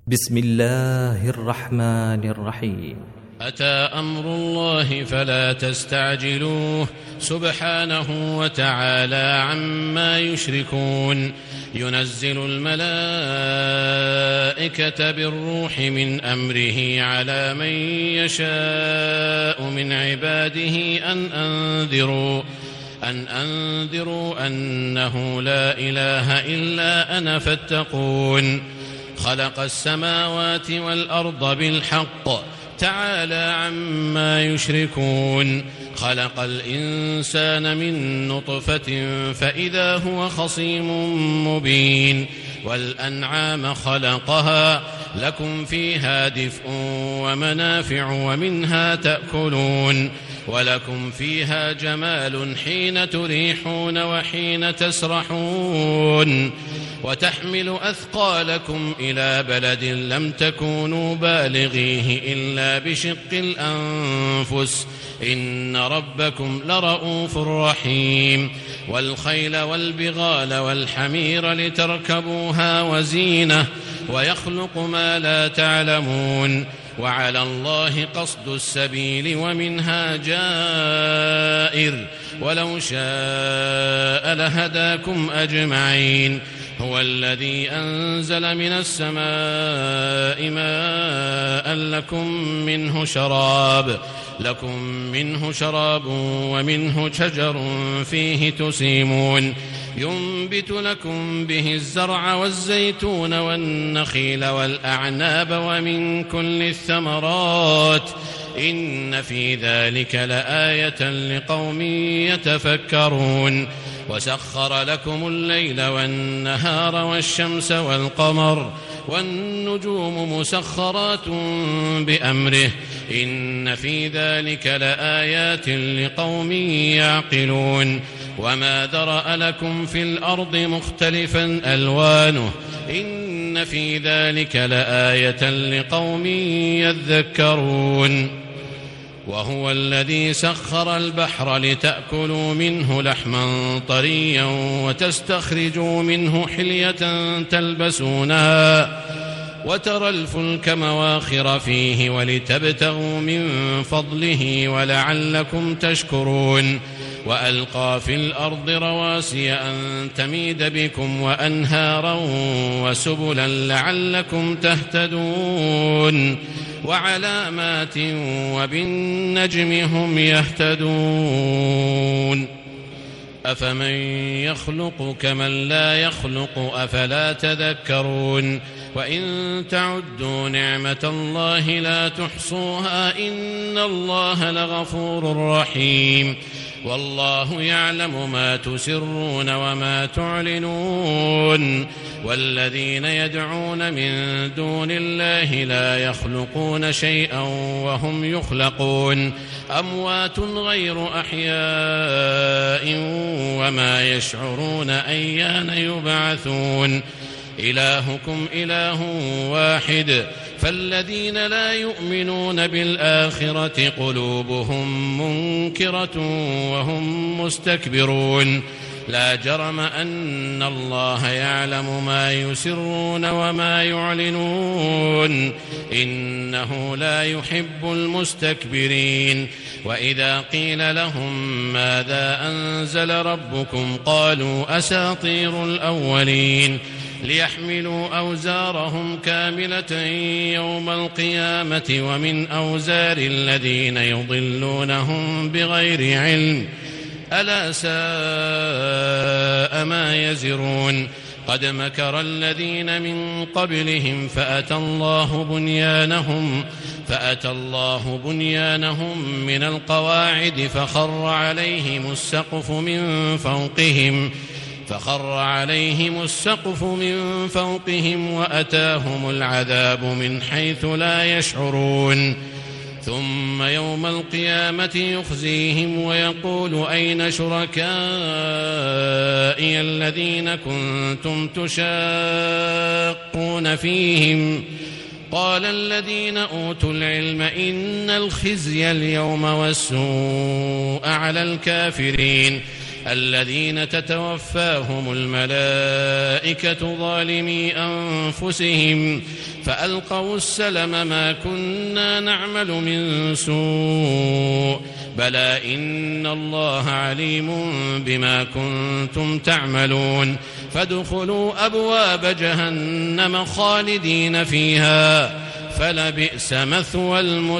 بسم الله الرحمن الرحيم. أتى أمر الله فلا تستعجلوه سبحانه وتعالى عما يشركون. ينزل الملائكة بالروح من أمره على من يشاء من عباده أن أنذروا أنه لا إله إلا أنا فاتقون. خلق السماوات والأرض بالحق تعالى عما يشركون. خلق الإنسان من نطفة فإذا هو خصيم مبين. والأنعام خلقها لكم فيها دفء ومنافع ومنها تأكلون ولكم فيها جمال حين تريحون وحين تسرحون. وتحمل أثقالكم إلى بلد لم تكونوا بالغيه إلا بشق الأنفس إن ربكم لرؤوف رحيم. والخيل والبغال والحمير لتركبوها وزينة ويخلق ما لا تعلمون. وعلى الله قصد السبيل ومنها جائر ولو شاء لهداكم أجمعين. هو الذي أنزل من السماء ماء لكم منه شراب ومنه شجر فيه تسيمون. ينبت لكم به الزرع والزيتون والنخيل والأعناب ومن كل الثمرات إن في ذلك لآية لقوم يتفكرون. وسخر لكم الليل والنهار والشمس والقمر والنجوم مسخرات بأمره إن في ذلك لآيات لقوم يعقلون. وما ذرأ لكم في الأرض مختلفا ألوانه إن في ذلك لآية لقوم يذكرون. وهو الذي سخر البحر لتأكلوا منه لحما طريا وتستخرجوا منه حلية تلبسونها وترى الفلك مواخر فيه ولتبتغوا من فضله ولعلكم تشكرون. وألقى في الأرض رواسي أن تميد بكم وأنهارا وسبلا لعلكم تهتدون. وعلامات وبالنجم هم يهتدون. أفمن يخلق كمن لا يخلق أفلا تذكرون. وإن تعدوا نعمة الله لا تحصوها إن الله لغفور رحيم. والله يعلم ما تسرون وما تعلنون. والذين يدعون من دون الله لا يخلقون شيئا وهم يخلقون أموات غير أحياء وما يشعرون أيان يبعثون. إلهكم إله واحد فالذين لا يؤمنون بالآخرة قلوبهم منكرة وهم مستكبرون. لا جرم أن الله يعلم ما يسرون وما يعلنون إنه لا يحب المستكبرين. وإذا قيل لهم ماذا أنزل ربكم قالوا أساطير الأولين ليحملوا أوزارهم كاملة يوم القيامة ومن أوزار الذين يضلونهم بغير علم ألا ساء ما يزرون. قد مكر الذين من قبلهم فأتى الله بنيانهم من القواعد فخر عليهم السقف من فوقهم وأتاهم العذاب من حيث لا يشعرون. ثم يوم القيامة يخزيهم ويقول أين شركائي الذين كنتم تشاقون فيهم قال الذين أوتوا العلم إن الخزي اليوم والسوء على الكافرين الذين تتوفاهم الملائكة ظالمي أنفسهم فألقوا السلم ما كنا نعمل من سوء بلى إن الله عليم بما كنتم تعملون فادخلوا أبواب جهنم خالدين فيها فلبئس مثوى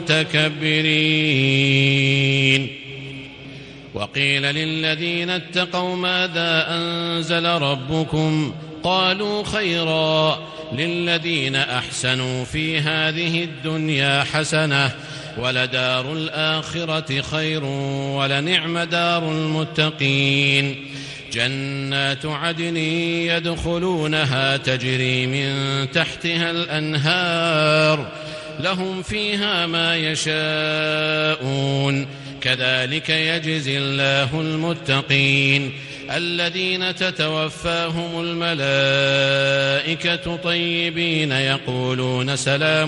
المتكبرين. وقيل للذين اتقوا ماذا أنزل ربكم قالوا خيرا للذين أحسنوا في هذه الدنيا حسنة ولدار الآخرة خير ولنعم دار المتقين جنات عدن يدخلونها تجري من تحتها الأنهار لهم فيها ما يشاءون كذلك يجزي الله المتقين الذين تتوفاهم الملائكة طيبين يقولون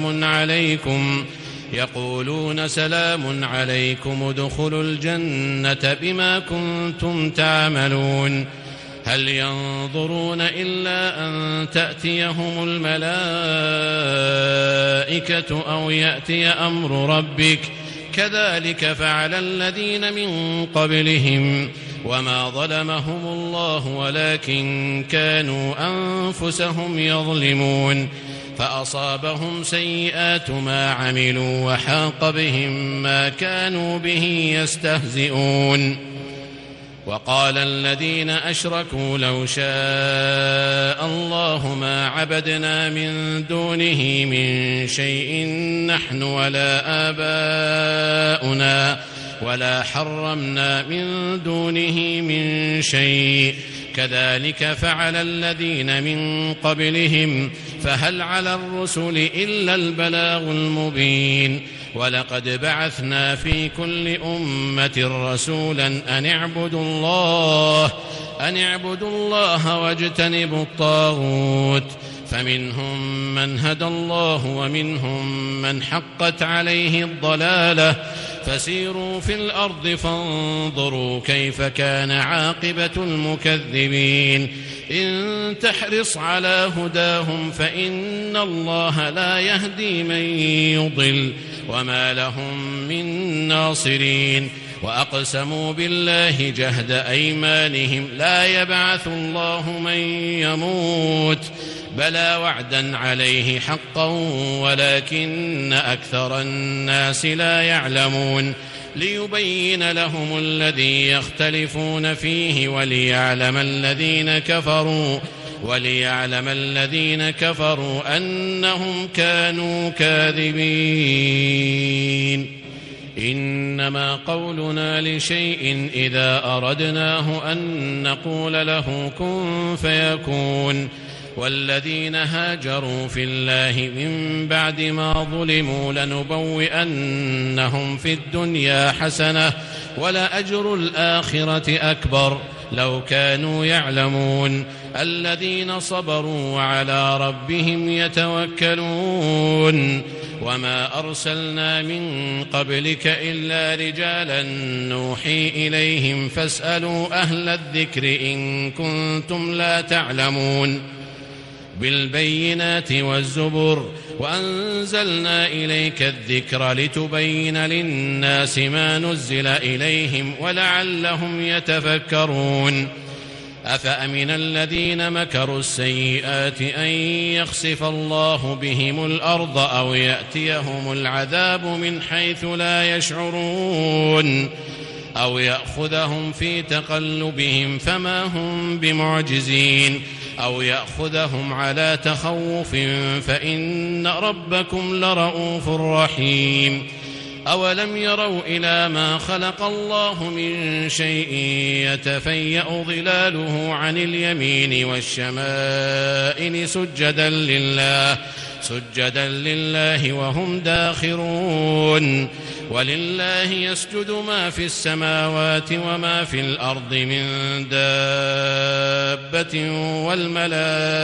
سلام عليكم ادخلوا الجنة بما كنتم تعملون هل ينظرون إلا أن تأتيهم الملائكة أو يأتي أمر ربك كذلك فعل الذين من قبلهم وما ظلمهم الله ولكن كانوا أنفسهم يظلمون فأصابهم سيئات ما عملوا وحاق بهم ما كانوا به يستهزئون. وقال الذين أشركوا لو شاء الله ما عبدنا من دونه من شيء نحن ولا آباؤنا ولا حرمنا من دونه من شيء كذلك فعل الذين من قبلهم فهل على الرسل إلا البلاغ المبين ولقد بعثنا في كل أمة رسولا أن اعبدوا الله واجتنبوا الطاغوت فمنهم من هدى الله ومنهم من حقت عليه الضلالة فسيروا في الأرض فانظروا كيف كان عاقبة المكذبين إن تحرص على هداهم فإن الله لا يهدي من يضل وما لهم من ناصرين وأقسموا بالله جهد أيمانهم لا يبعث الله من يموت بلى وعدا عليه حقا ولكن أكثر الناس لا يعلمون ليبين لهم الذي يختلفون فيه وليعلم الذين كفروا أنهم كانوا كاذبين. إنما قولنا لشيء إذا أردناه أن نقول له كن فيكون والذين هاجروا في الله من بعد ما ظلموا لنبوئنهم في الدنيا حسنة ولأجر الآخرة أكبر لو كانوا يعلمون الذين صبروا وعلى ربهم يتوكلون وما أرسلنا من قبلك إلا رجالا نوحي إليهم فاسألوا أهل الذكر إن كنتم لا تعلمون بالبينات والزبر وأنزلنا إليك الذكر لتبين للناس ما نزل إليهم ولعلهم يتفكرون أفأمن الذين مكروا السيئات أن يخسف الله بهم الأرض أو يأتيهم العذاب من حيث لا يشعرون أو يأخذهم في تقلبهم فما هم بمعجزين أو يأخذهم على تخوف فإن ربكم لرؤوف رحيم أولم يروا إلى ما خلق الله من شيء يتفيأ ظلاله عن اليمين والشمائل سجدا لله وهم داخرون ولله يسجد ما في السماوات وما في الأرض من دابة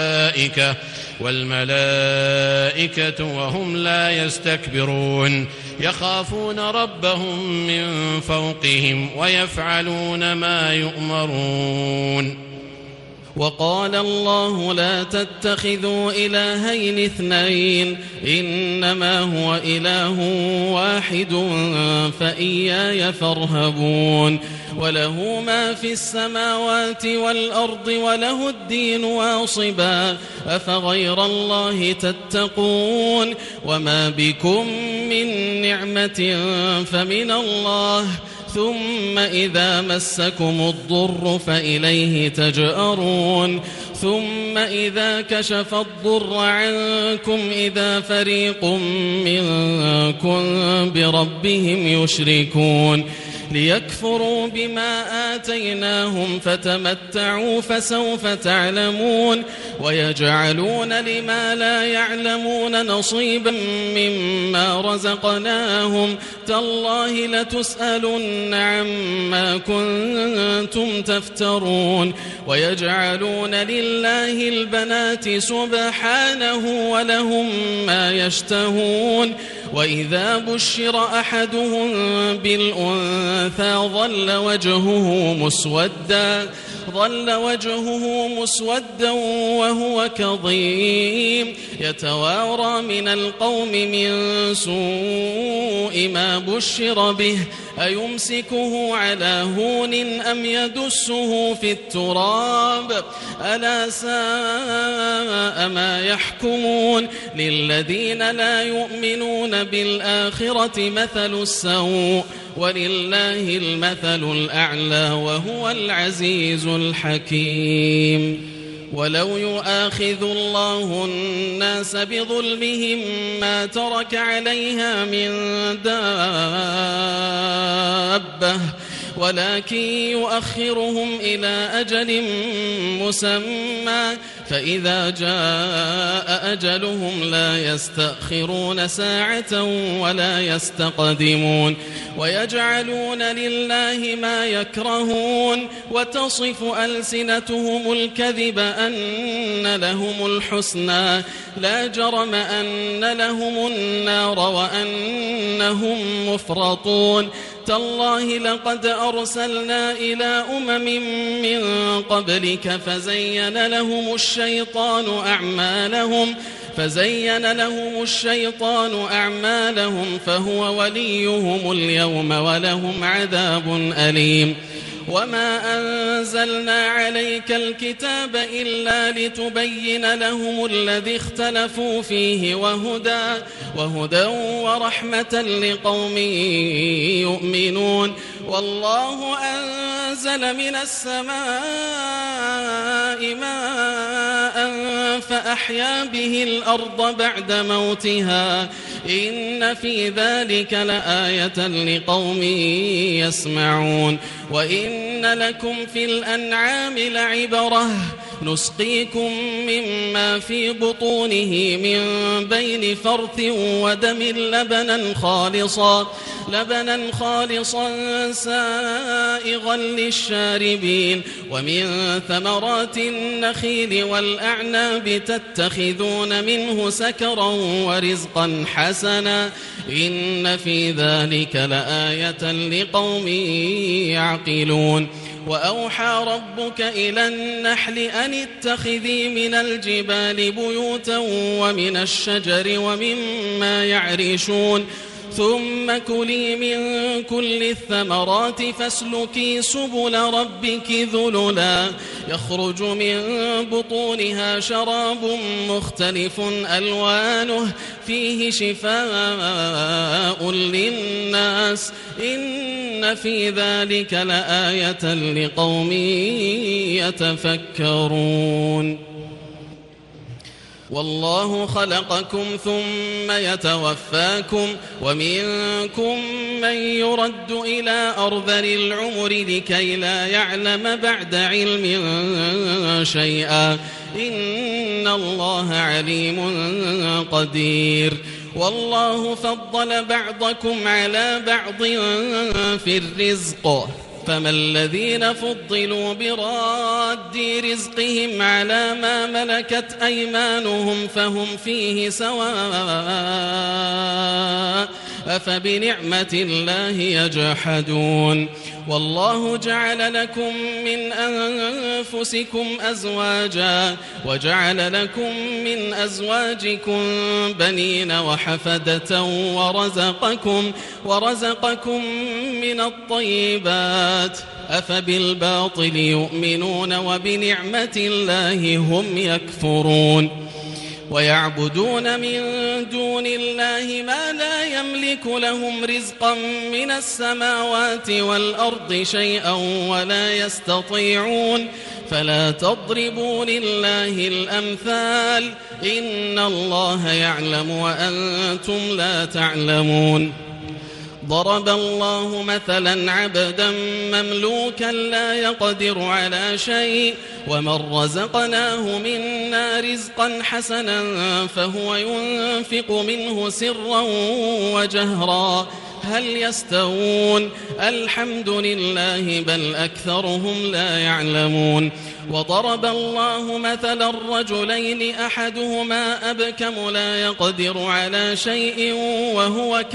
والملائكة وهم لا يستكبرون يخافون ربهم من فوقهم ويفعلون ما يؤمرون. وقال الله لا تتخذوا إلهين اثنين إنما هو إله واحد فإياي فارهبون وله ما في السماوات والأرض وله الدين واصبا أفغير الله تتقون وما بكم من نعمة فمن الله ثم إذا مسكم الضر فإليه تجأرون ثم إذا كشف الضر عنكم إذا فريق منكم بربهم يشركون ليكفروا بما آتيناهم فتمتعوا فسوف تعلمون ويجعلون لما لا يعلمون نصيبا مما رزقناهم تالله لتسألن عما كنتم تفترون ويجعلون لله البنات سبحانه ولهم ما يشتهون وإذا بشر أحدهم بالأنثى ظل وجهه مسودا وهو كظيم يتوارى من القوم من سوء ما بشر به أيمسكه على هون أم يدسه في التراب ألا ساء ما يحكمون للذين لا يؤمنون بالآخرة مثل السوء ولله المثل الأعلى وهو العزيز الحكيم ولو يؤاخذ الله الناس بظلمهم ما ترك عليها من دابة ولكن يؤخرهم إلى أجل مسمى فإذا جاء أجلهم لا يستأخرون ساعة ولا يستقدمون ويجعلون لله ما يكرهون وتصف ألسنتهم الكذب أن لهم الحسنى لا جرم أن لهم النار وأنهم مفرطون تالله لقد أرسلنا إلى من قبلك فزين لهم الشيطان أعمالهم فهو وليهم اليوم ولهم عذاب أليم وما أنزلنا عليك الكتاب إلا لتبين لهم الذي اختلفوا فيه وهدى ورحمة لقوم يؤمنون والله أنزل من السماء ماء فأحيا به الأرض بعد موتها إن في ذلك لآية لقوم يسمعون وإن لكم في الأنعام لعبرة نسقيكم مما في بطونه من بين فرث ودم لبنا خالصا سائغا للشاربين ومن ثمرات النخيل والأعناب تتخذون منه سكرا ورزقا حسنا إن في ذلك لآية لقوم يعقلون وأوحى ربك إلى النحل أن اتخذي من الجبال بيوتا ومن الشجر ومما يعرشون ثم كلي من كل الثمرات فاسلكي سبل ربك ذللا يخرج من بطونها شراب مختلف ألوانه فيه شفاء للناس إن في ذلك لآية لقوم يتفكرون والله خلقكم ثم يتوفاكم ومنكم من يرد إلى أرذل العمر لكي لا يعلم بعد علم شيئا إن الله عليم قدير والله فضل بعضكم على بعض في الرزق فما الذين فضلوا براد رزقهم على ما ملكت أيمانهم فهم فيه سواء أفبنعمة الله يجحدون والله جعل لكم من أنفسكم أزواجا وجعل لكم من أزواجكم بنين وحفدة ورزقكم من الطيبات أفبالباطل يؤمنون وبنعمة الله هم يكفرون ويعبدون من دون الله ما لا يملك لهم رزقا من السماوات والأرض شيئا ولا يستطيعون فلا تضربوا لله الأمثال إن الله يعلم وأنتم لا تعلمون ضرب الله مثلا عبدا مملوكا لا يقدر على شيء ومن رزقناه منا رزقا حسنا فهو ينفق منه سرا وجهرا هل يستوون الحمد لله بل أكثرهم لا يعلمون وضرب الله مثلا الرجلين أحدهما أبكم لا يقدر على شيء وهو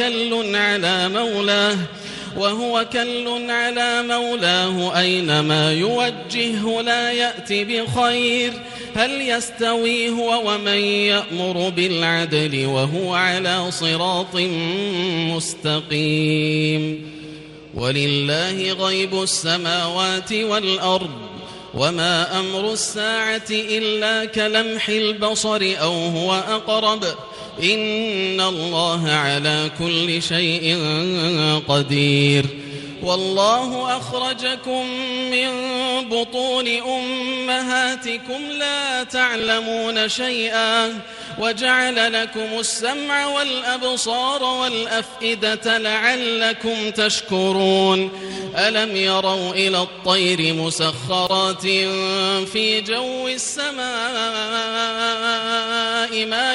كل على مولاه أينما يوجهه لا يأتي بخير هل يستوي هو ومن يأمر بالعدل وهو على صراط مستقيم ولله غيب السماوات والأرض وما أمر الساعة إلا كلمح البصر أو هو أقرب إن الله على كل شيء قدير والله أخرجكم من بطون أمهاتكم لا تعلمون شيئا وجعل لكم السمع والأبصار والأفئدة لعلكم تشكرون ألم يروا إلى الطير مسخرات في جو السماء ما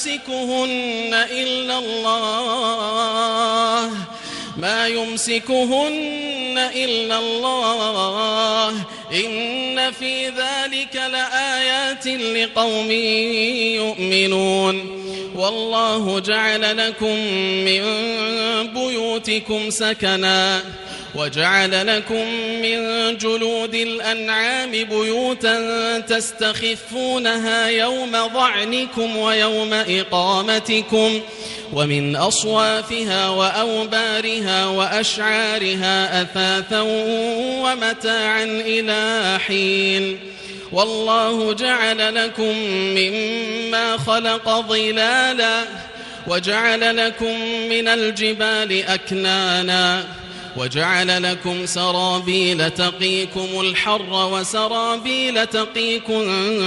يمسكهن إلا الله إن في ذلك لآيات لقوم يؤمنون والله جعل لكم من بيوتكم سكنا وجعل لكم من جلود الأنعام بيوتا تستخفونها يوم ضعنكم ويوم إقامتكم ومن أصوافها وأوبارها وأشعارها أثاثا ومتاعا إلى حين والله جعل لكم مما خلق ظلالا وجعل لكم من الجبال أكنانا وجعل لكم سرابيل تقيكم الحر وسرابيل تقيكم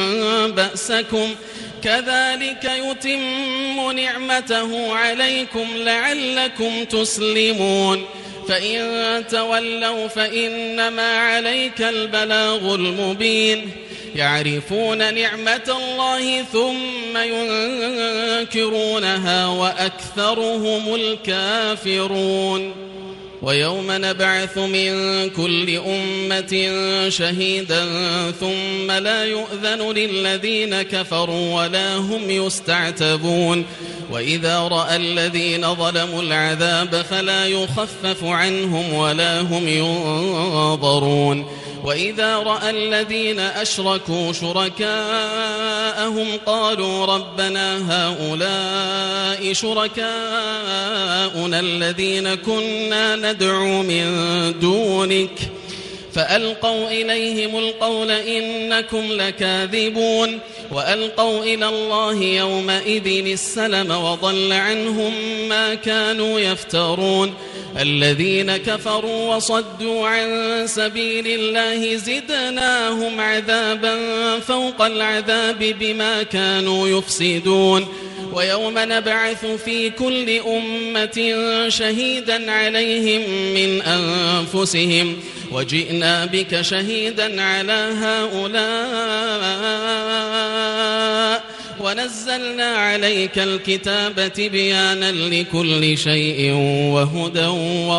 بأسكم كذلك يتم نعمته عليكم لعلكم تسلمون فإن تولوا فإنما عليك البلاغ المبين يعرفون نعمة الله ثم ينكرونها وأكثرهم الكافرون ويوم نبعث من كل أمة شهيدا ثم لا يؤذن للذين كفروا ولا هم يستعتبون وإذا رأى الذين ظلموا العذاب فلا يخفف عنهم ولا هم ينظرون وإذا رأى الذين أشركوا شركاءهم قالوا ربنا هؤلاء شركاؤنا الذين كنا ندعو من دونك فألقوا إليهم القول إنكم لكاذبون وألقوا إلى الله يومئذ السلم وضل عنهم ما كانوا يفترون الذين كفروا وصدوا عن سبيل الله زدناهم عذابا فوق العذاب بما كانوا يفسدون ويوم نبعث في كل أمة شهيدا عليهم من أنفسهم وجئنا بك شهيدا على هؤلاء ونزلنا عليك الكتاب تبيانا لكل شيء وهدى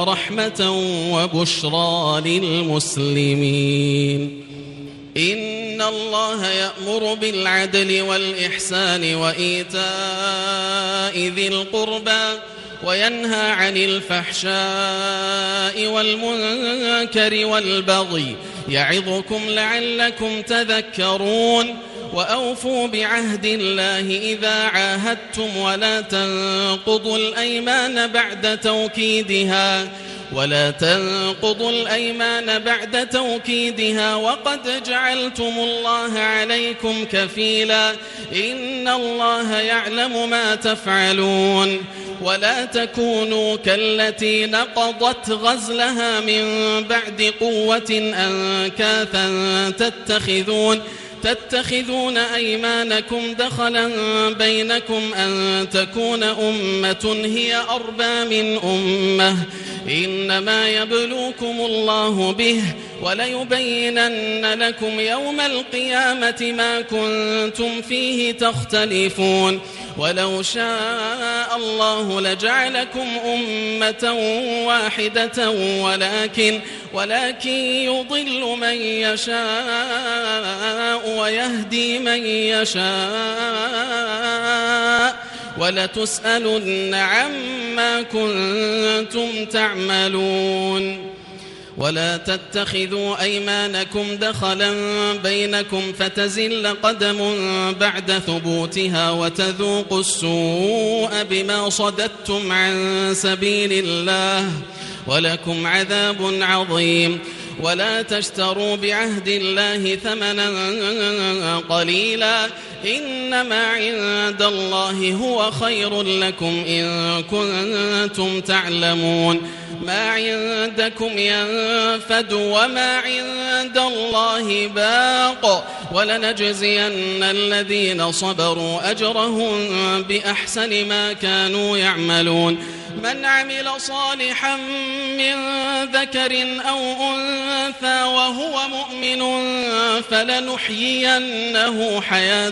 ورحمة وبشرى للمسلمين إن إن الله يأمر بالعدل والإحسان وإيتاء ذي القربى وينهى عن الفحشاء والمنكر والبغي يعظكم لعلكم تذكرون وأوفوا بعهد الله إذا عاهدتم ولا تنقضوا الأيمان بعد توكيدها وقد جعلتم الله عليكم كفيلا إن الله يعلم ما تفعلون ولا تكونوا كالتي نقضت غزلها من بعد قوة أنكاثا تتخذون أيمانكم دخلا بينكم أن تكون أمة هي أربى من أمة إنما يبلوكم الله به وليبينن لكم يوم القيامة ما كنتم فيه تختلفون ولو شاء الله لجعلكم أمة واحدة ولكن يضل من يشاء ويهدي من يشاء ولتسألن عما كنتم تعملون ولا تتخذوا أيمانكم دخلا بينكم فتزل قدم بعد ثبوتها وتذوقوا السوء بما صددتم عن سبيل الله ولكم عذاب عظيم ولا تشتروا بعهد الله ثمنا قليلا إنما عند الله هو خير لكم إن كنتم تعلمون ما عندكم ينفد وما عند الله باق ولنجزين الذين صبروا أجرهم بأحسن ما كانوا يعملون من عمل صالحا من ذكر أو أنثى وهو مؤمن فلنحيينه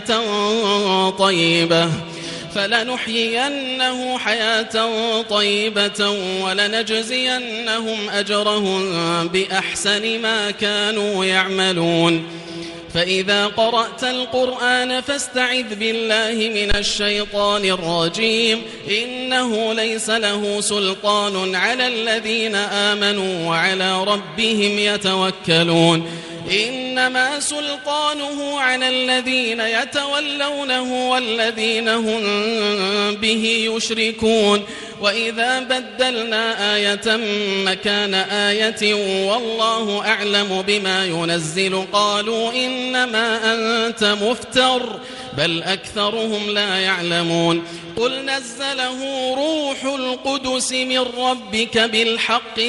حياة طيبة ولنجزينهم أجرهم بأحسن ما كانوا يعملون فإذا قرأت القرآن فاستعذ بالله من الشيطان الرجيم إنه ليس له سلطان على الذين آمنوا وعلى ربهم يتوكلون إنما سلطانه على الذين يتولونه والذين هم به يشركون وإذا بدلنا آية مكان آية والله أعلم بما ينزل قالوا إنما أنت مفتر بل أكثرهم لا يعلمون قل نزله روح القدس من ربك بالحق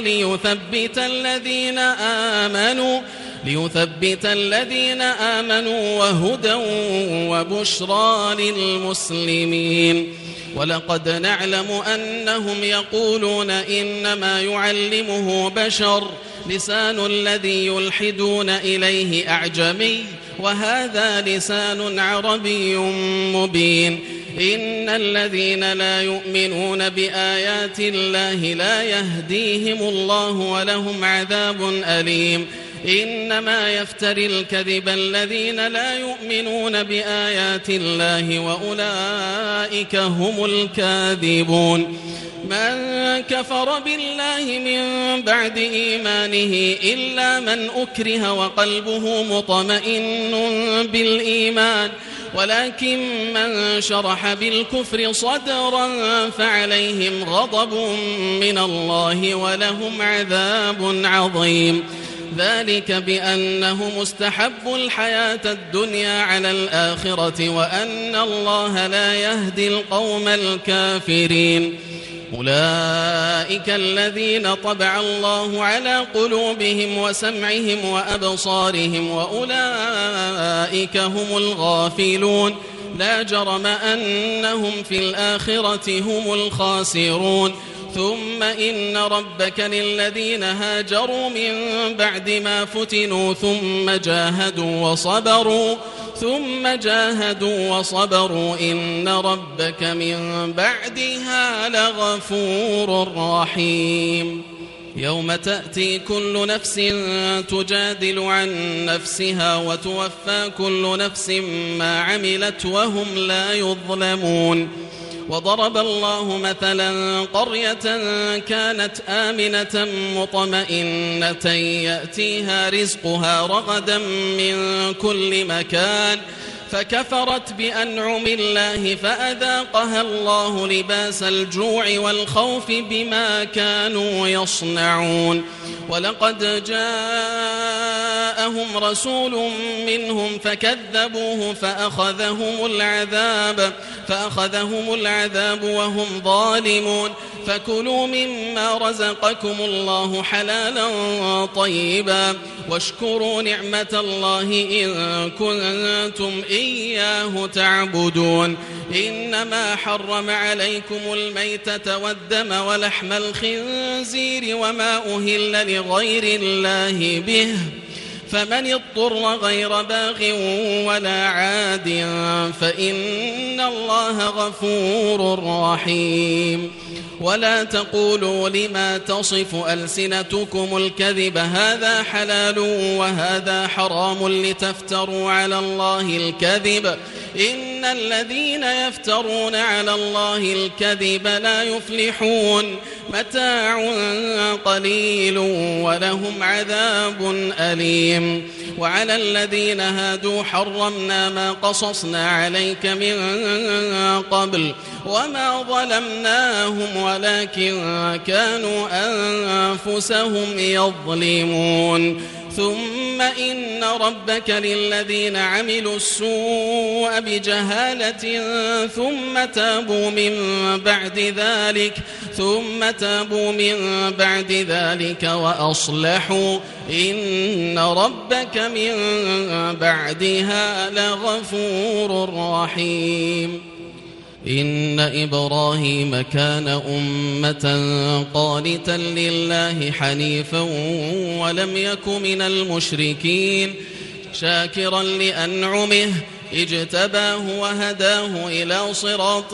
ليثبت الذين آمنوا وهدى وبشرى للمسلمين ولقد نعلم أنهم يقولون إنما يعلمه بشر لسان الذي يلحدون إليه أعجمي وهذا لسان عربي مبين إن الذين لا يؤمنون بآيات الله لا يهديهم الله ولهم عذاب أليم إنما يفتري الكذب الذين لا يؤمنون بآيات الله وأولئك هم الكاذبون من كفر بالله من بعد إيمانه إلا من أكره وقلبه مطمئن بالإيمان ولكن من شرح بالكفر صدرا فعليهم غضب من الله ولهم عذاب عظيم ذلك بأنهم استحبوا الحياة الدنيا على الآخرة وأن الله لا يهدي القوم الكافرين أولئك الذين طبع الله على قلوبهم وسمعهم وأبصارهم وأولئك هم الغافلون لا جرم أنهم في الآخرة هم الخاسرون ثم إن ربك للذين هاجروا من بعد ما فتنوا ثم جاهدوا وصبروا إن ربك من بعدها لغفور رحيم يوم تأتي كل نفس تجادل عن نفسها وتوفى كل نفس ما عملت وهم لا يظلمون. وضرب الله مثلا قرية كانت آمنة مطمئنة يأتيها رزقها رغدا من كل مكان فكفرت بأنعم الله فأذاقها الله لباس الجوع والخوف بما كانوا يصنعون. ولقد جاءهم رسول منهم فكذبوه فأخذهم العذاب وهم ظالمون. فكلوا مما رزقكم الله حلالا طيبا واشكروا نعمة الله إن كنتم إياه تعبدون. إنما حرم عليكم الميتة والدم ولحم الخنزير وما أهل لغير الله به فمن اضطر غير باغ ولا عاد فإن الله غفور رحيم. ولا تقولوا لما تصف ألسنتكم الكذب هذا حلال وهذا حرام لتفتروا على الله الكذب إن الذين يفترون على الله الكذب لا يفلحون. متاع قليل ولهم عذاب أليم. وعلى الذين هادوا حرمنا ما قصصنا عليك من قبل وما ظلمناهم ولكن كانوا أنفسهم يظلمون. ثم إن ربك للذين عملوا السوء بجهالة ثم تابوا من بعد ذلك وأصلحوا إن ربك من بعدها لغفور رحيم. إن إبراهيم كان أمة قانتا لله حنيفا ولم يك من المشركين شاكرا لأنعمه اجتباه وهداه إلى صراط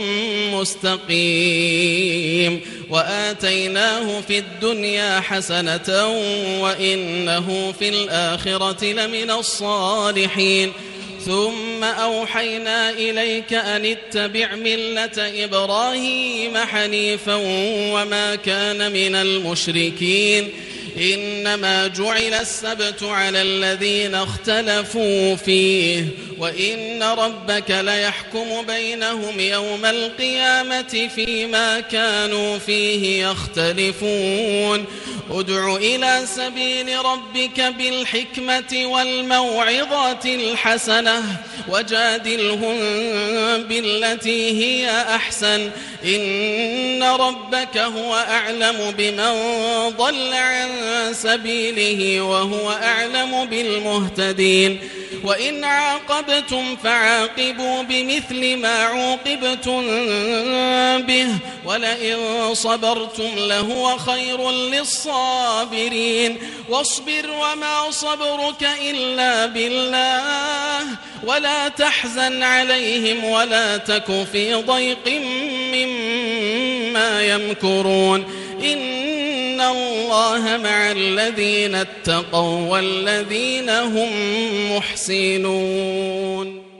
مستقيم وآتيناه في الدنيا حسنة وإنه في الآخرة لمن الصالحين. ثم أوحينا إليك أن اتبع ملة إبراهيم حنيفا وما كان من المشركين. إنما جعل السبت على الذين اختلفوا فيه وإن ربك ليحكم بينهم يوم القيامة فيما كانوا فيه يختلفون. ادع إلى سبيل ربك بالحكمة والموعظة الحسنة وجادلهم بالتي هي أحسن إن ربك هو أعلم بمن ضل عن سبيله وهو أعلم بالمهتدين. وإن عاقبتم فعاقبوا بمثل ما عوقبتم به ولئن صبرتم لهو خير للصابرين. واصبر وما صبرك إلا بالله ولا تحزن عليهم ولا تك في ضيق مما يمكرون. إن الله مع الذين اتقوا والذين هم محسنون.